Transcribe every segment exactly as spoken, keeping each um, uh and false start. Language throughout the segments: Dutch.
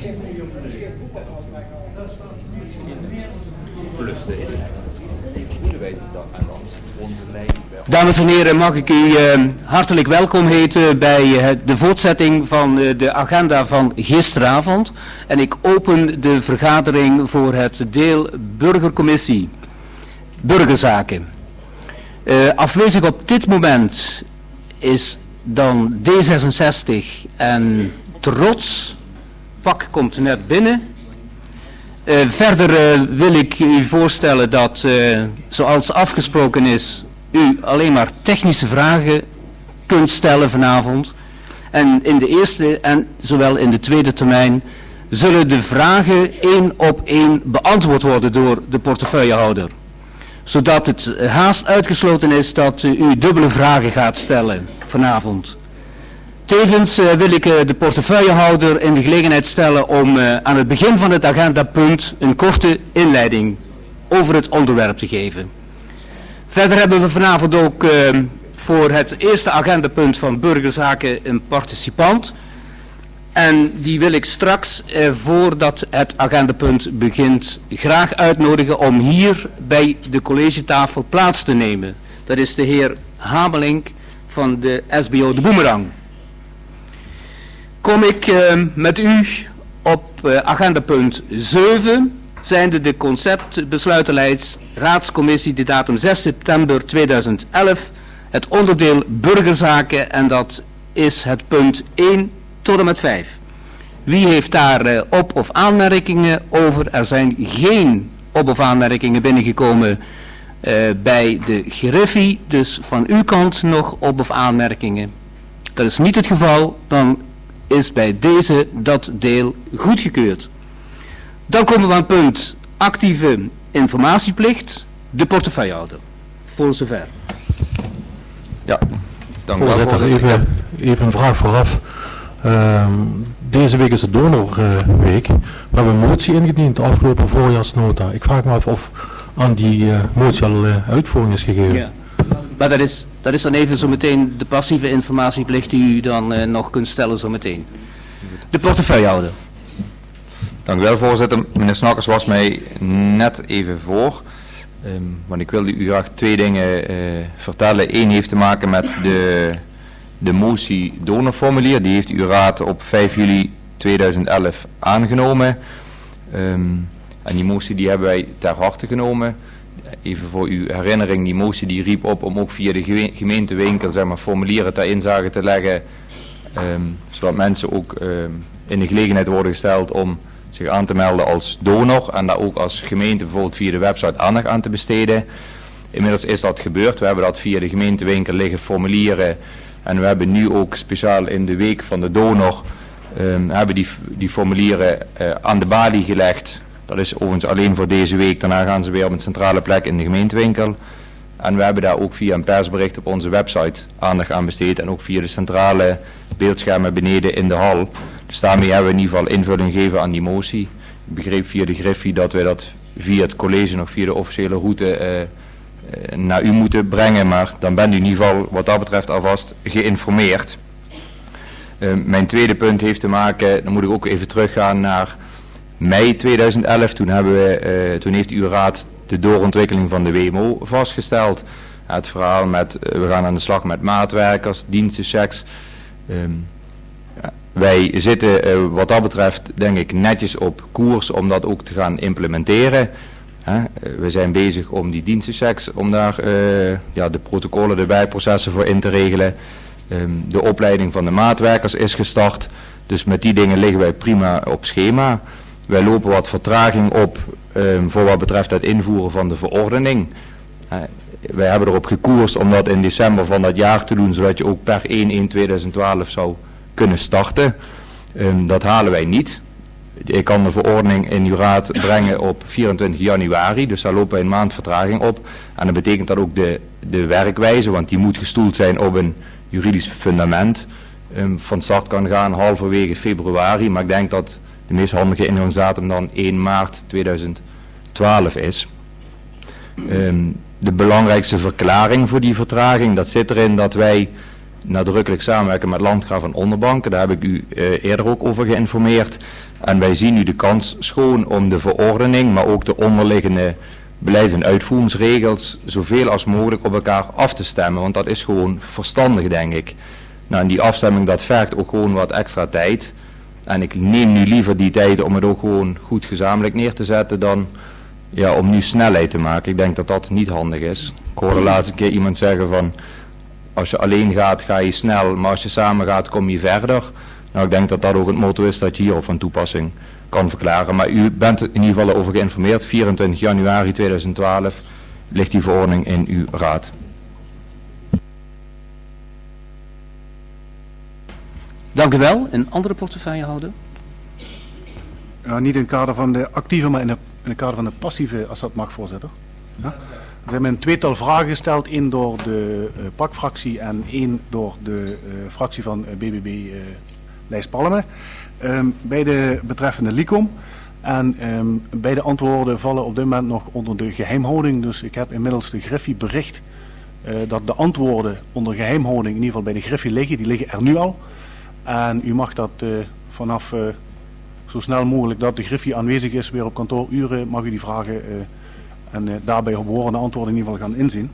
Dames en heren, mag ik u uh, hartelijk welkom heten bij uh, de voortzetting van uh, de agenda van gisteravond. En ik open de vergadering voor het deel burgercommissie, burgerzaken. Uh, afwezig op dit moment is dan D zesenzestig en Trots. Pak komt net binnen. Uh, verder uh, wil ik u voorstellen dat, uh, zoals afgesproken is, u alleen maar technische vragen kunt stellen vanavond. En in de eerste en zowel in de tweede termijn zullen de vragen één op één beantwoord worden door de portefeuillehouder. Zodat het haast uitgesloten is dat u dubbele vragen gaat stellen vanavond. Tevens uh, wil ik uh, de portefeuillehouder in de gelegenheid stellen om uh, aan het begin van het agendapunt een korte inleiding over het onderwerp te geven. Verder hebben we vanavond ook uh, voor het eerste agendapunt van burgerzaken een participant. En die wil ik straks, uh, voordat het agendapunt begint, graag uitnodigen om hier bij de collegetafel plaats te nemen. Dat is de heer Hamelink van de S B O De Boemerang. Kom ik uh, met u op uh, agendapunt zeven, zijnde de conceptbesluitenlijst raadscommissie, de datum zes september tweeduizend elf, het onderdeel burgerzaken, en dat is het punt één tot en met vijf. Wie heeft daar uh, op- of aanmerkingen over? Er zijn geen op- of aanmerkingen binnengekomen uh, bij de Griffie, dus van uw kant nog op- of aanmerkingen. Dat is niet het geval, dan is bij deze dat deel goedgekeurd. Dan komen we aan het punt actieve informatieplicht, de portefeuillehouder. Voor zover. Ja, dank voorzitter, u wel. Even, even een vraag vooraf. Uh, deze week is de donorweek. Uh, we hebben een motie ingediend, de afgelopen voorjaarsnota. Ik vraag me af of aan die uh, motie al uh, uitvoering is gegeven. Ja. Maar dat is, dat is dan even zo meteen de passieve informatieplicht die u dan uh, nog kunt stellen zo meteen. De portefeuillehouder. Dank u wel, voorzitter. Meneer Snakkers was mij net even voor. Um, want ik wilde u graag twee dingen uh, vertellen. Eén heeft te maken met de, de motie donorformulier. Die heeft uw raad op vijf juli tweeduizend elf aangenomen. Um, en die motie die hebben wij ter harte genomen. Even voor uw herinnering, die motie die riep op om ook via de gemeentewinkel zeg maar, formulieren ter inzage te leggen. Um, zodat mensen ook um, in de gelegenheid worden gesteld om zich aan te melden als donor en daar ook als gemeente bijvoorbeeld via de website aandacht aan te besteden. Inmiddels is dat gebeurd. We hebben dat via de gemeentewinkel liggen formulieren en we hebben nu ook speciaal in de week van de donor um, hebben die, die formulieren uh, aan de balie gelegd. Dat is overigens alleen voor deze week. Daarna gaan ze weer op een centrale plek in de gemeentewinkel. En we hebben daar ook via een persbericht op onze website aandacht aan besteed. En ook via de centrale beeldschermen beneden in de hal. Dus daarmee hebben we in ieder geval invulling gegeven aan die motie. Ik begreep via de Griffie dat we dat via het college nog via de officiële route uh, uh, naar u moeten brengen. Maar dan bent u in ieder geval wat dat betreft alvast geïnformeerd. Uh, mijn tweede punt heeft te maken, dan moet ik ook even teruggaan naar mei tweeduizend elf. Toen, hebben we, uh, toen heeft uw raad de doorontwikkeling van de W M O vastgesteld. Het verhaal met, uh, we gaan aan de slag met maatwerkers, dienstenchecks. Um, ja, wij zitten uh, wat dat betreft denk ik netjes op koers om dat ook te gaan implementeren. Huh? Uh, we zijn bezig om die dienstenchecks, om daar uh, ja, de protocollen, de bijprocessen voor in te regelen. Um, de opleiding van de maatwerkers is gestart. Dus met die dingen liggen wij prima op schema. Wij lopen wat vertraging op um, voor wat betreft het invoeren van de verordening. Uh, wij hebben erop gekoerst om dat in december van dat jaar te doen, zodat je ook per één één tweeduizend twaalf zou kunnen starten. Um, dat halen wij niet. Ik kan de verordening in uw raad brengen op vierentwintig januari, dus daar lopen wij een maand vertraging op. En dat betekent dat ook de, de werkwijze, want die moet gestoeld zijn op een juridisch fundament, um, van start kan gaan halverwege februari. Maar ik denk dat de meest handige ingangsdatum dan één maart tweeduizend twaalf is. Um, de belangrijkste verklaring voor die vertraging, dat zit erin dat wij nadrukkelijk samenwerken met Landgraaf en Onderbanken. Daar heb ik u uh, eerder ook over geïnformeerd. En wij zien nu de kans schoon om de verordening, maar ook de onderliggende beleids- en uitvoeringsregels zoveel als mogelijk op elkaar af te stemmen. Want dat is gewoon verstandig, denk ik. Nou, en die afstemming, dat vergt ook gewoon wat extra tijd. En ik neem nu liever die tijd om het ook gewoon goed gezamenlijk neer te zetten dan ja, om nu snelheid te maken. Ik denk dat dat niet handig is. Ik hoorde laatst een keer iemand zeggen van, als je alleen gaat, ga je snel, maar als je samen gaat, kom je verder. Nou, ik denk dat dat ook het motto is dat je hierop van toepassing kan verklaren. Maar u bent er in ieder geval over geïnformeerd. vierentwintig januari tweeduizend twaalf ligt die verordening in uw raad. Dank u wel. Een andere portefeuillehouder? Ja, niet in het kader van de actieve, maar in, de, in het kader van de passieve, als dat mag, voorzitter. Ja? Er zijn een tweetal vragen gesteld, één door de uh, P A C-fractie en één door de uh, fractie van uh, B B B uh, Lijst-Palme. Um, beide betreffende LICOM. En um, beide antwoorden vallen op dit moment nog onder de geheimhouding. Dus ik heb inmiddels de Griffie bericht uh, dat de antwoorden onder geheimhouding in ieder geval bij de Griffie liggen. Die liggen er nu al. En u mag dat uh, vanaf uh, zo snel mogelijk dat de Griffie aanwezig is, weer op kantooruren, mag u die vragen uh, en uh, daarbij behorende antwoorden in ieder geval gaan inzien.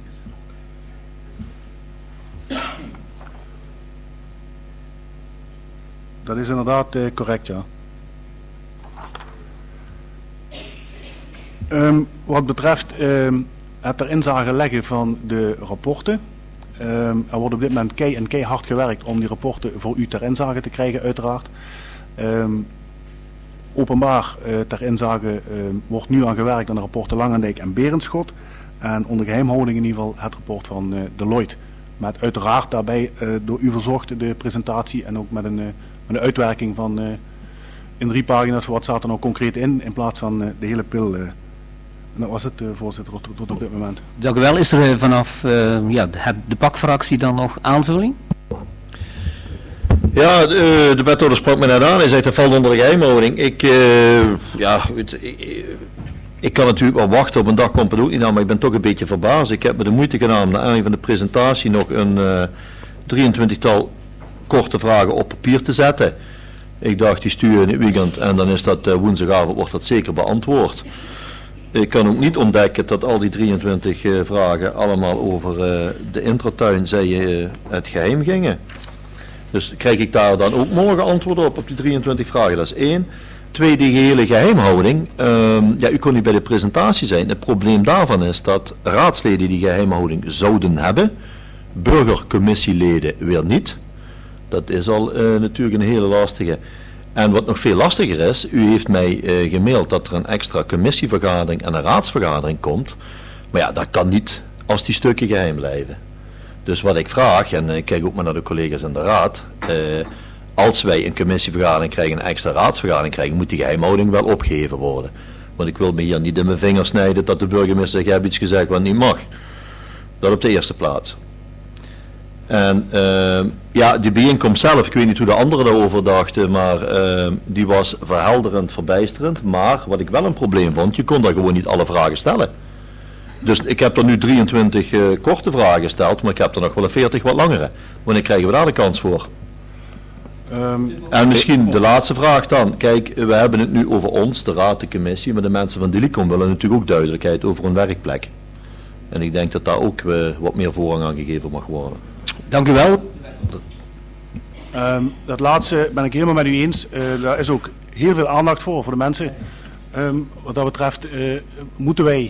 Dat is inderdaad uh, correct, ja. Um, wat betreft um, het ter inzage leggen van de rapporten. Um, er wordt op dit moment kei en keihard gewerkt om die rapporten voor u ter inzage te krijgen, uiteraard. Um, openbaar uh, ter inzage uh, wordt nu aan gewerkt aan de rapporten Langendijk en Berenschot. En onder geheimhouding in ieder geval het rapport van uh, Deloitte. Met uiteraard daarbij uh, door u verzorgd de presentatie en ook met een, uh, met een uitwerking van uh, in drie pagina's wat staat er nou concreet in, in plaats van uh, de hele pil. Uh. En dat was het, uh, voorzitter, tot, tot op dit moment. Dank u wel. Is er uh, vanaf uh, ja, de, de P A C-fractie dan nog aanvulling? Ja, de, de wethouder sprak me net aan. Hij zegt dat valt onder de geheimhouding. Ik, uh, ja, het, ik, ik kan natuurlijk wel wachten op een dag, komt het ook niet aan, maar ik ben toch een beetje verbaasd. Ik heb me de moeite gedaan om naar aanleiding van de presentatie nog een uh, drieëntwintigtal korte vragen op papier te zetten. Ik dacht, die stuur in het weekend en dan is dat uh, woensdagavond, wordt dat zeker beantwoord. Ik kan ook niet ontdekken dat al die drieëntwintig uh, vragen allemaal over uh, de intratuin, zei je, uh, het geheim gingen. Dus krijg ik daar dan ook morgen antwoord op, op die drieëntwintig vragen. Dat is één. Twee, die gehele geheimhouding. Um, ja, u kon niet bij de presentatie zijn. Het probleem daarvan is dat raadsleden die geheimhouding zouden hebben, burgercommissieleden weer niet. Dat is al uh, natuurlijk een hele lastige. En wat nog veel lastiger is, u heeft mij uh, gemaild dat er een extra commissievergadering en een raadsvergadering komt. Maar ja, dat kan niet als die stukken geheim blijven. Dus wat ik vraag, en ik kijk ook maar naar de collega's in de raad, uh, als wij een commissievergadering krijgen, een extra raadsvergadering krijgen, moet die geheimhouding wel opgeheven worden. Want ik wil me hier niet in mijn vingers snijden dat de burgemeester zegt, je hebt iets gezegd wat niet mag. Dat op de eerste plaats. En uh, ja, die bijeenkomst zelf, ik weet niet hoe de anderen daarover dachten, maar uh, die was verhelderend, verbijsterend. Maar wat ik wel een probleem vond, je kon daar gewoon niet alle vragen stellen. Dus ik heb er nu drieëntwintig uh, korte vragen gesteld, maar ik heb er nog wel een veertig wat langere. Wanneer krijgen we daar de kans voor? Um, en misschien de laatste vraag dan. Kijk, we hebben het nu over ons, de raad, de commissie, maar de mensen van Delicom willen natuurlijk ook duidelijkheid over hun werkplek. En ik denk dat daar ook uh, wat meer voorrang aan gegeven mag worden. Dank u wel. Um, dat laatste ben ik helemaal met u eens. Uh, daar is ook heel veel aandacht voor, voor de mensen. Um, wat dat betreft uh, moeten wij...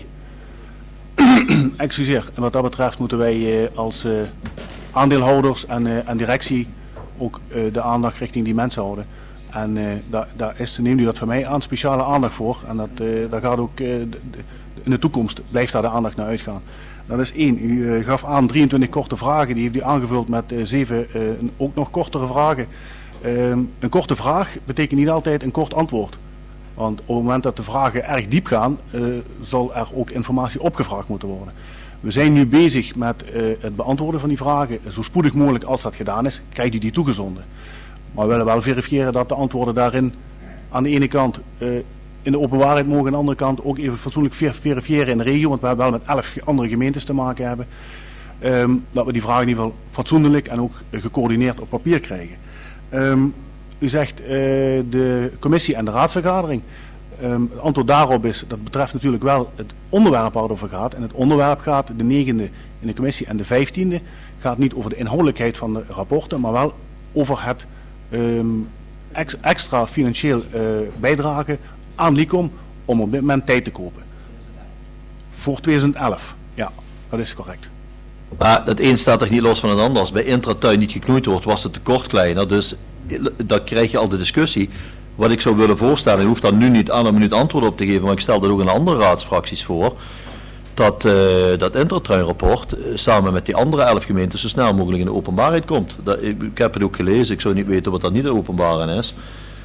Excuseer. En wat dat betreft moeten wij uh, als uh, aandeelhouders en, uh, en directie ook uh, de aandacht richting die mensen houden. En uh, daar, daar is, neemt u dat van mij aan, speciale aandacht voor. En dat, uh, daar gaat ook uh, de, de, in de toekomst blijft daar de aandacht naar uitgaan. Dat is één. U uh, gaf aan drieëntwintig korte vragen. Die heeft u aangevuld met uh, zeven uh, ook nog kortere vragen. Uh, een korte vraag betekent niet altijd een kort antwoord. Want op het moment dat de vragen erg diep gaan, uh, zal er ook informatie opgevraagd moeten worden. We zijn nu bezig met uh, het beantwoorden van die vragen. Zo spoedig mogelijk als dat gedaan is, krijgt u die toegezonden. Maar we willen wel verifiëren dat de antwoorden daarin aan de ene kant uh, in de openbaarheid mogen, aan de andere kant ook even fatsoenlijk ver verifiëren in de regio. Want we hebben wel met elf andere gemeentes te maken hebben. Um, dat we die vragen in ieder geval fatsoenlijk en ook uh, gecoördineerd op papier krijgen. Um, u zegt uh, de commissie en de raadsvergadering. Um, het antwoord daarop is, dat betreft natuurlijk wel het onderwerp waar het over gaat. En het onderwerp gaat, de negende in de commissie en de vijftiende, gaat niet over de inhoudelijkheid van de rapporten, maar wel over het um, ex, extra financieel uh, bijdragen aan LICOM om op dit moment tijd te kopen. Voor twintig elf, ja, dat is correct. Maar het een staat toch niet los van het ander. Als bij Intratuin niet geknoeid wordt, was het tekort kleiner. Dus dan krijg je al de discussie. Wat ik zou willen voorstellen, je hoeft daar nu niet aan een minuut antwoord op te geven, maar ik stel dat ook in andere raadsfracties voor, dat uh, dat Intratuin-rapport uh, samen met die andere elf gemeenten zo snel mogelijk in de openbaarheid komt. Dat, ik, ik heb het ook gelezen, ik zou niet weten wat dat niet de openbaar is.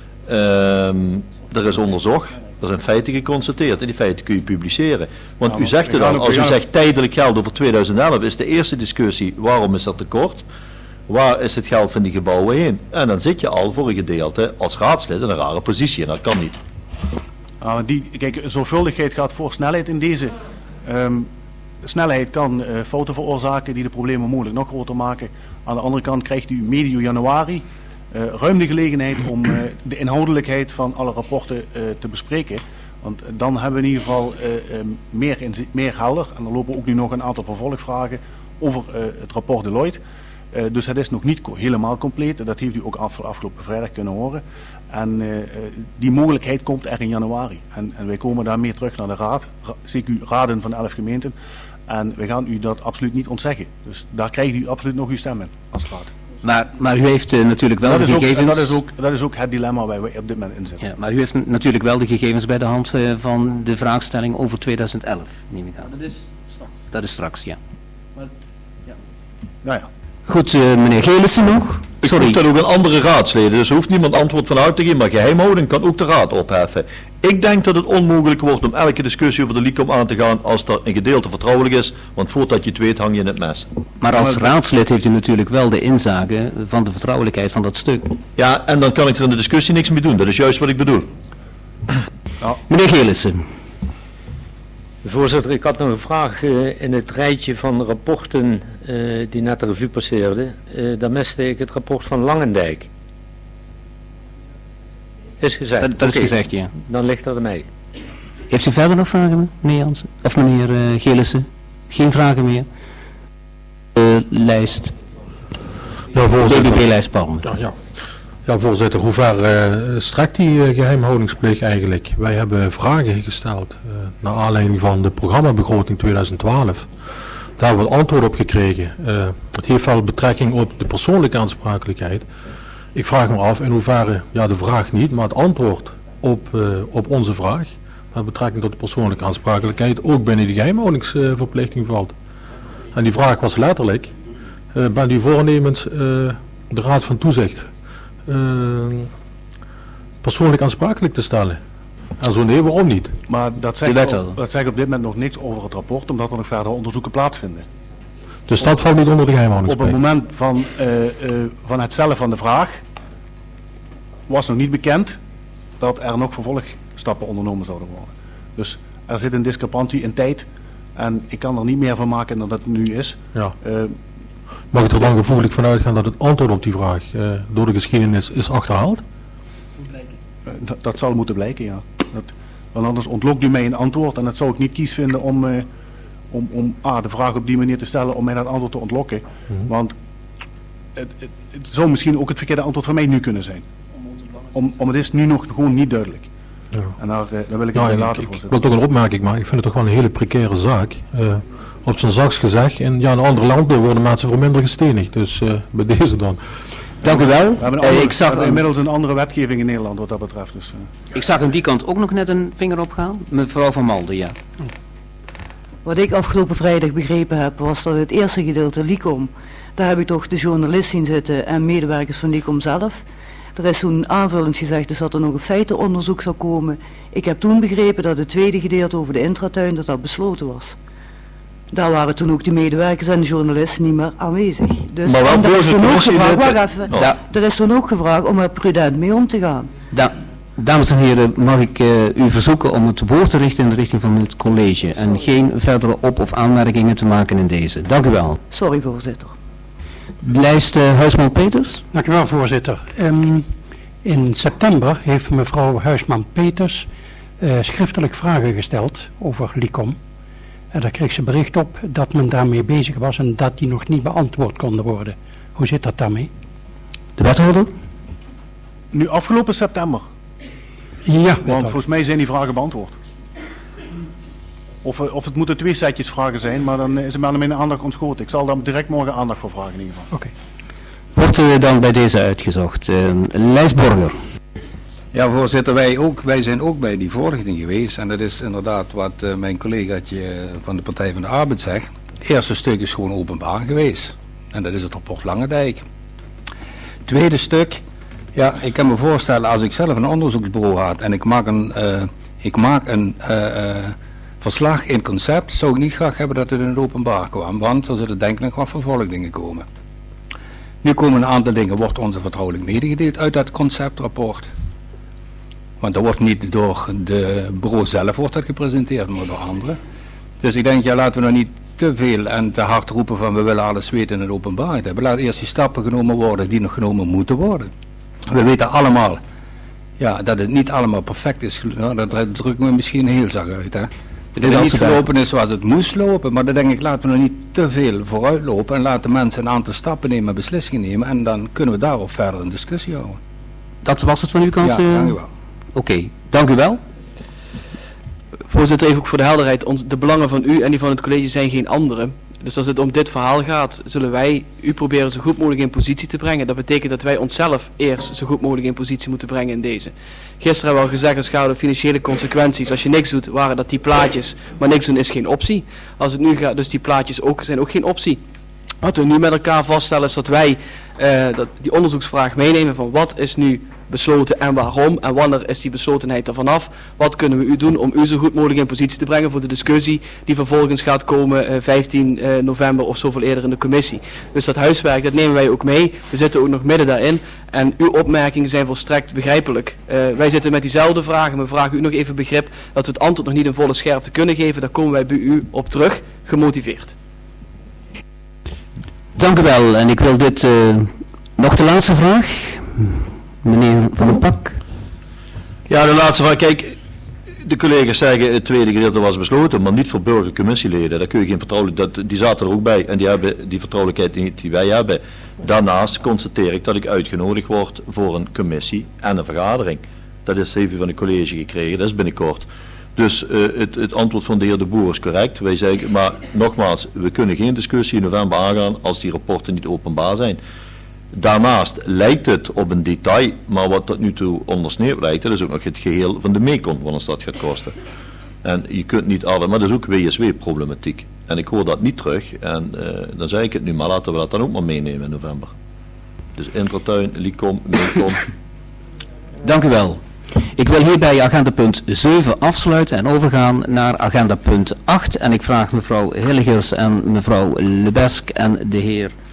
Um, er is onderzocht, er zijn feiten geconstateerd en die feiten kun je publiceren. Want ja, u zegt het al, als u zegt tijdelijk geld over twintig elf, is de eerste discussie waarom is dat tekort? Waar is het geld van die gebouwen heen? En dan zit je al voor een gedeelte als raadslid in een rare positie en dat kan niet. Uh, die, kijk, zorgvuldigheid gaat voor snelheid in deze. Um, snelheid kan uh, fouten veroorzaken die de problemen mogelijk nog groter maken. Aan de andere kant krijgt u medio januari uh, ruim de gelegenheid om uh, de inhoudelijkheid van alle rapporten uh, te bespreken. Want uh, dan hebben we in ieder geval uh, um, meer, in, meer helder. En er lopen ook nu nog een aantal vervolgvragen over uh, het rapport Deloitte. Uh, dus het is nog niet co- helemaal compleet. Dat heeft u ook af, afgelopen vrijdag kunnen horen. En uh, die mogelijkheid komt er in januari. En, en wij komen daarmee terug naar de raad, ra- C Q raden van elf gemeenten. En wij gaan u dat absoluut niet ontzeggen. Dus daar krijgt u absoluut nog uw stem in als raad. Maar, maar u heeft uh, natuurlijk wel dat de is gegevens... Ook, dat, is ook, dat is ook het dilemma waar we op dit moment in zitten. Ja, maar u heeft n- natuurlijk wel de gegevens bij de hand uh, van de vraagstelling over twintig elf, neem ik aan. Dat is straks. Dat is straks, ja. Maar, ja. Nou ja. Goed, uh, meneer Gelissen nog? Ik Sorry. vroeg dat ook aan andere raadsleden, dus er hoeft niemand antwoord vanuit te geven, maar geheimhouding kan ook de raad opheffen. Ik denk dat het onmogelijk wordt om elke discussie over de LICOM aan te gaan als er een gedeelte vertrouwelijk is, want voordat je het weet hang je in het mes. Maar als raadslid heeft u natuurlijk wel de inzage van de vertrouwelijkheid van dat stuk. Ja, en dan kan ik er in de discussie niks mee doen, dat is juist wat ik bedoel. Ja. Meneer Gelissen. Voorzitter, ik had nog een vraag uh, in het rijtje van rapporten uh, die net de revue passeerden. Uh, daar miste ik het rapport van Langendijk. Is gezegd. Dat, dat okay. is gezegd, ja. Dan ligt dat aan mij. Heeft u verder nog vragen, meneer Jansen? Of meneer uh, Gelissen? Geen vragen meer? Uh, lijst. Ja, voorzitter. B B B-lijst Palmen. Ja, ja. Ja, voorzitter, hoe ver uh, strekt die uh, geheimhoudingsplicht eigenlijk? Wij hebben vragen gesteld uh, naar aanleiding van de programmabegroting twintig twaalf. Daar hebben we antwoord op gekregen. Uh, het heeft wel betrekking op de persoonlijke aansprakelijkheid. Ik vraag me af in hoeverre, ja de vraag niet, maar het antwoord op, uh, op onze vraag, met betrekking tot de persoonlijke aansprakelijkheid, ook binnen die geheimhoudingsverplichting uh, valt. En die vraag was letterlijk, uh, bent u voornemens uh, de Raad van Toezicht Uh, persoonlijk aansprakelijk te stellen? En zo nee, waarom niet? Maar dat zegt, op, dat zegt op dit moment nog niks over het rapport, omdat er nog verder onderzoeken plaatsvinden. Dus op, dat valt niet onder de geheimhoudingsplicht? Op het moment van, uh, uh, van het stellen van de vraag was nog niet bekend dat er nog vervolgstappen ondernomen zouden worden. Dus er zit een discrepantie in tijd en ik kan er niet meer van maken dan dat het nu is. Ja. Uh, Mag ik er dan gevoelig van uitgaan dat het antwoord op die vraag uh, door de geschiedenis is achterhaald? Uh, dat, dat zal moeten blijken, ja. Dat, want anders ontlokt u mij een antwoord en dat zou ik niet kies vinden om, uh, om, om ah, de vraag op die manier te stellen om mij dat antwoord te ontlokken. Mm-hmm. Want het, het, het zou misschien ook het verkeerde antwoord van mij nu kunnen zijn. Om, om het is nu nog gewoon niet duidelijk. Ja. En daar, uh, daar wil ik het nou, later voor zetten. Ik wil toch een opmerking maken. Ik vind het toch wel een hele precaire zaak. Uh, op zijn zachts gezegd. En ja, in andere landen worden mensen voor minder gestenigd. Dus uh, bij deze dan. Dank u wel. We hebben, andere, uh, ik zag we hebben inmiddels een andere wetgeving in Nederland wat dat betreft. Dus, uh. Ik zag aan die kant ook nog net een vinger opgaan. Mevrouw Van Malden, ja. Wat ik afgelopen vrijdag begrepen heb, was dat het eerste gedeelte LICOM, daar heb ik toch de journalist zien zitten en medewerkers van LICOM zelf. Er is toen aanvullend gezegd dus dat er nog een feitenonderzoek zou komen. Ik heb toen begrepen dat het tweede gedeelte over de intratuin, dat dat besloten was. Daar waren toen ook de medewerkers en de journalisten niet meer aanwezig. Dus maar er is toen ook gevraagd, dit... wacht even, oh. er is toen ook gevraagd om er prudent mee om te gaan. Da Dames en heren, mag ik uh, u verzoeken om het woord te richten in de richting van het college en geen verdere op- of aanmerkingen te maken in deze. Dank u wel. Sorry, voorzitter. Lijst uh, Huisman-Peters. Dank u wel, voorzitter. Um, in september heeft mevrouw Huisman-Peters uh, schriftelijk vragen gesteld over LICOM. En daar kreeg ze bericht op dat men daarmee bezig was en dat die nog niet beantwoord konden worden. Hoe zit dat daarmee? De wethouder? Nu afgelopen september. Ja, Want wethouder. volgens mij zijn die vragen beantwoord. Of, of het moeten twee setjes vragen zijn, maar dan is er maar mijn aandacht ontschoten. Ik zal daar direct morgen aandacht voor vragen in ieder geval. Oké. Wordt uh, dan bij deze uitgezocht. Uh, Lijsborger. Ja, voorzitter, wij, ook, wij zijn ook bij die voorlichting geweest. En dat is inderdaad wat uh, mijn collegaatje van de Partij van de Arbeid zegt. Het eerste stuk is gewoon openbaar geweest. En dat is het rapport Langendijk. Tweede stuk, ja, ik kan me voorstellen als ik zelf een onderzoeksbureau had en ik maak een, uh, ik maak een uh, uh, verslag in concept, zou ik niet graag hebben dat het in het openbaar kwam. Want er zullen denk ik nog wat vervolgdingen komen. Nu komen een aantal dingen, wordt onze vertrouwelijk medegedeeld uit dat conceptrapport. Want dat wordt niet door de bureau zelf wordt dat gepresenteerd, maar door anderen. Dus ik denk, ja, laten we nou niet te veel en te hard roepen van we willen alles weten in het openbaarheid hebben. Laat eerst die stappen genomen worden die nog genomen moeten worden. We weten allemaal ja, dat het niet allemaal perfect is. Nou, dat drukken we misschien heel zacht uit. Hè? Dat het niet gelopen is zoals het moest lopen, maar dan denk ik laten we nog niet te veel vooruit lopen en laten mensen een aantal stappen nemen en beslissingen nemen en dan kunnen we daarop verder een discussie houden. Dat was het van uw kant? Ja, dank u wel. Oké, okay, dank u wel. Voorzitter, even ook voor de helderheid. Ons, de belangen van u en die van het college zijn geen andere. Dus als het om dit verhaal gaat, zullen wij u proberen zo goed mogelijk in positie te brengen. Dat betekent dat wij onszelf eerst zo goed mogelijk in positie moeten brengen in deze. Gisteren hebben we al gezegd, als het gaat om financiële consequenties. Als je niks doet, waren dat die plaatjes. Maar niks doen is geen optie. Als het nu gaat, dus die plaatjes ook, zijn ook geen optie. Wat we nu met elkaar vaststellen is dat wij uh, dat die onderzoeksvraag meenemen van wat is nu besloten en waarom en wanneer is die beslotenheid er vanaf. Wat kunnen we u doen om u zo goed mogelijk in positie te brengen voor de discussie die vervolgens gaat komen uh, vijftien november of zoveel eerder in de commissie. Dus dat huiswerk, dat nemen wij ook mee. We zitten ook nog midden daarin en uw opmerkingen zijn volstrekt begrijpelijk. Uh, wij zitten met diezelfde vragen, we vragen u nog even begrip dat we het antwoord nog niet in volle scherpte kunnen geven. Daar komen wij bij u op terug, gemotiveerd. Dank u wel. En ik wil dit, uh, nog de laatste vraag. Meneer Van den Pak. Ja, de laatste vraag. Kijk, de collega's zeggen het tweede gedeelte was besloten, maar niet voor burgercommissieleden. Daar kun je geen vertrouwelijk, dat, die zaten er ook bij en die hebben die vertrouwelijkheid niet die wij hebben. Daarnaast constateer ik dat ik uitgenodigd word voor een commissie en een vergadering. Dat is even van het college gekregen, dat is binnenkort. Dus uh, het, het antwoord van de heer De Boer is correct. Wij zeggen, maar nogmaals, we kunnen geen discussie in november aangaan als die rapporten niet openbaar zijn. Daarnaast lijkt het op een detail, maar wat tot nu toe ondersneeuwd lijkt, dat is ook nog het geheel van de meekom, wat ons dat gaat kosten. En je kunt niet alle, maar dat is ook W S W-problematiek. En ik hoor dat niet terug, en uh, dan zeg ik het nu, maar laten we dat dan ook maar meenemen in november. Dus Intratuin, LICOM, meekom. Dank u wel. Ik wil hierbij agenda punt zeven afsluiten en overgaan naar agenda punt acht. En ik vraag mevrouw Hilligers en mevrouw Lebesk en de heer